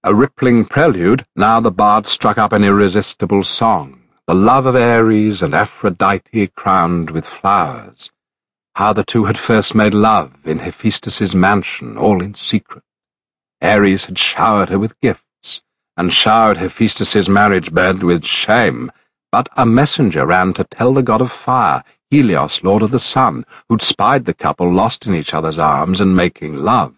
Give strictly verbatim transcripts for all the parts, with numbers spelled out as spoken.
A rippling prelude, now the bard struck up an irresistible song, the love of Ares and Aphrodite crowned with flowers, how the two had first made love in Hephaestus's mansion, all in secret. Ares had showered her with gifts, and showered Hephaestus's marriage bed with shame, but a messenger ran to tell the god of fire, Helios, lord of the sun, who'd spied the couple lost in each other's arms and making love.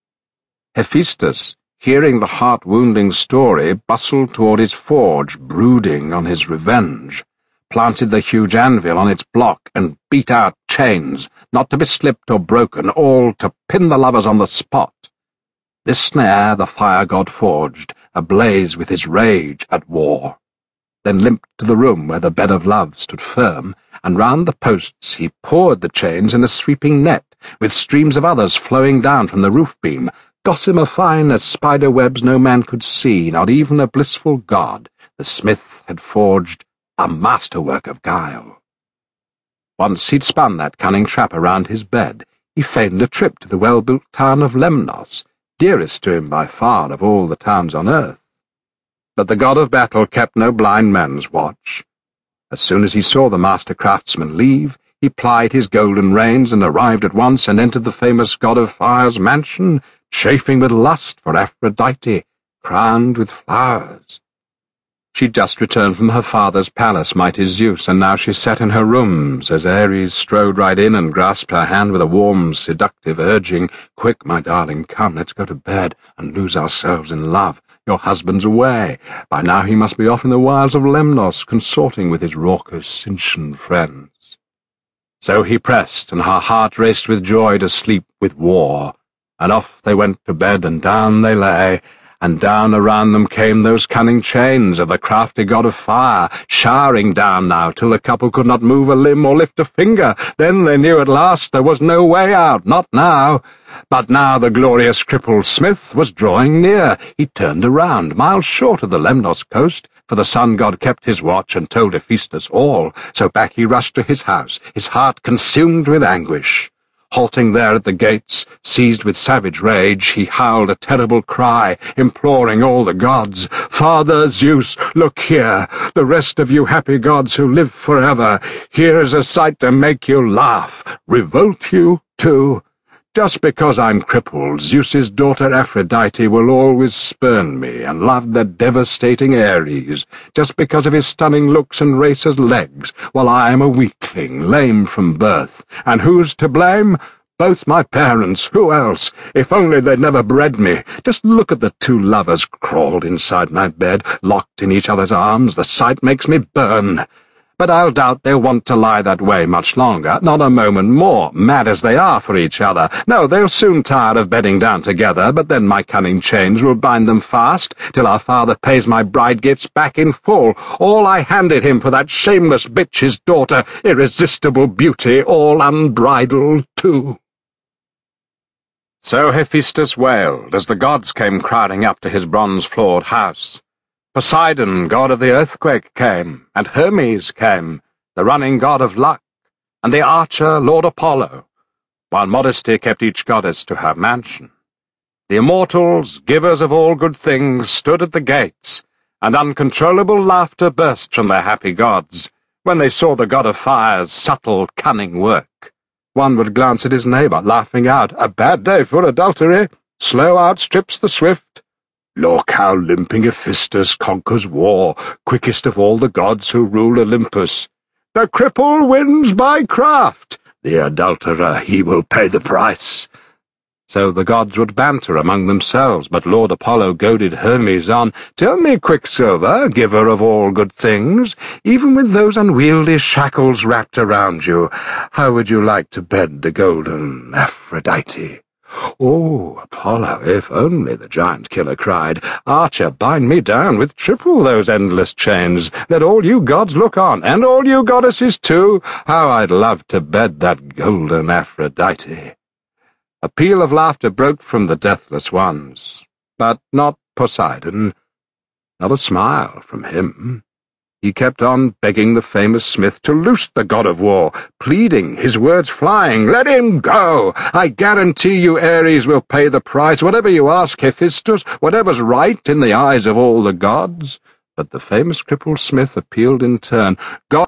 Hephaestus, hearing the heart-wounding story, bustled toward his forge, brooding on his revenge, planted the huge anvil on its block, and beat out chains, not to be slipped or broken, all to pin the lovers on the spot. This snare the fire-god forged, ablaze with his rage at war, then limped to the room where the bed of love stood firm, and round the posts he poured the chains in a sweeping net, with streams of others flowing down from the roof-beam, gossamer fine as spider webs no man could see, not even a blissful god. The smith had forged a masterwork of guile. Once he'd spun that cunning trap around his bed, he feigned a trip to the well-built town of Lemnos, dearest to him by far of all the towns on earth. But the god of battle kept no blind man's watch. As soon as he saw the master craftsman leave, he plied his golden reins and arrived at once and entered the famous god of fire's mansion, chafing with lust for Aphrodite, crowned with flowers. She'd just returned from her father's palace, mighty Zeus, and now she sat in her rooms as Ares strode right in and grasped her hand with a warm, seductive urging. "Quick, my darling, come, let's go to bed and lose ourselves in love. Your husband's away. By now he must be off in the wilds of Lemnos, consorting with his raucous Sintian friends." So he pressed, and her heart raced with joy to sleep with war. And off they went to bed, and down they lay, and down around them came those cunning chains of the crafty god of fire, showering down now till the couple could not move a limb or lift a finger. Then they knew at last there was no way out, not now. But now the glorious crippled smith was drawing near. He turned around, miles short of the Lemnos coast, for the sun god kept his watch and told Hephaestus all. So back he rushed to his house, his heart consumed with anguish. Halting there at the gates, seized with savage rage, he howled a terrible cry, imploring all the gods, "Father Zeus, look here, the rest of you happy gods who live forever, here is a sight to make you laugh, revolt you, too. Just because I'm crippled, Zeus's daughter Aphrodite will always spurn me and love the devastating Ares, just because of his stunning looks and racer's legs, while I am a weakling, lame from birth. And who's to blame? Both my parents. Who else? If only they'd never bred me. Just look at the two lovers crawled inside my bed, locked in each other's arms. The sight makes me burn. But I'll doubt they'll want to lie that way much longer, not a moment more, mad as they are for each other. No, they'll soon tire of bedding down together, but then my cunning chains will bind them fast, till our father pays my bride gifts back in full, all I handed him for that shameless bitch his daughter, irresistible beauty, all unbridled too." So Hephaestus wailed, as the gods came crowding up to his bronze-floored house. Poseidon, god of the earthquake, came, and Hermes came, the running god of luck, and the archer, Lord Apollo, while modesty kept each goddess to her mansion. The immortals, givers of all good things, stood at the gates, and uncontrollable laughter burst from their happy gods when they saw the god of fire's subtle, cunning work. One would glance at his neighbour, laughing out, "A bad day for adultery. Slow outstrips the swift. Look how limping Hephaestus conquers war, quickest of all the gods who rule Olympus. The cripple wins by craft. The adulterer, he will pay the price." So the gods would banter among themselves, but Lord Apollo goaded Hermes on. "Tell me, Quicksilver, giver of all good things, even with those unwieldy shackles wrapped around you, how would you like to bed the golden Aphrodite?" "Oh, Apollo, if only," the giant killer cried. "Archer, bind me down with triple those endless chains. Let all you gods look on, and all you goddesses too. How I'd love to bed that golden Aphrodite." A peal of laughter broke from the deathless ones, but not Poseidon, not a smile from him. He kept on begging the famous smith to loose the god of war, pleading, his words flying, "Let him go! I guarantee you Ares will pay the price, whatever you ask, Hephaestus, whatever's right in the eyes of all the gods." But the famous crippled smith appealed in turn, "God